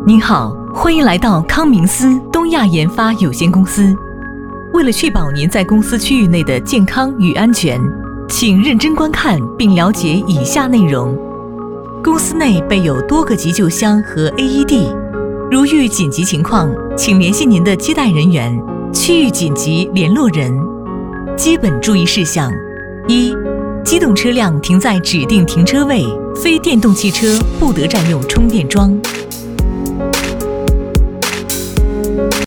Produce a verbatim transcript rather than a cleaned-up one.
您好，欢迎来到康明斯东亚研发有限公司。为了确保您在公司区域内的健康与安全，请认真观看并了解以下内容。公司内备有多个急救箱和 A E D， 如遇紧急情况，请联系您的接待人员、区域紧急联络人。基本注意事项：一、机动车辆停在指定停车位，非电动汽车不得占用充电桩。